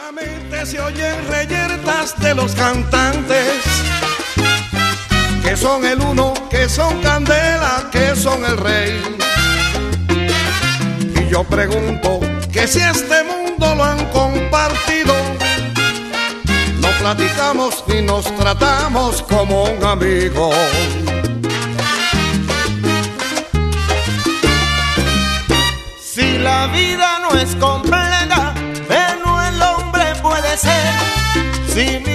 Solamente se oyen reyertas de los cantantes, que son el uno, que son candela, que son el rey. Y yo pregunto que si este mundo lo han compartido, no platicamos ni nos tratamos como un amigo. Si la vida no es completa, pero el hombre puede ser. Si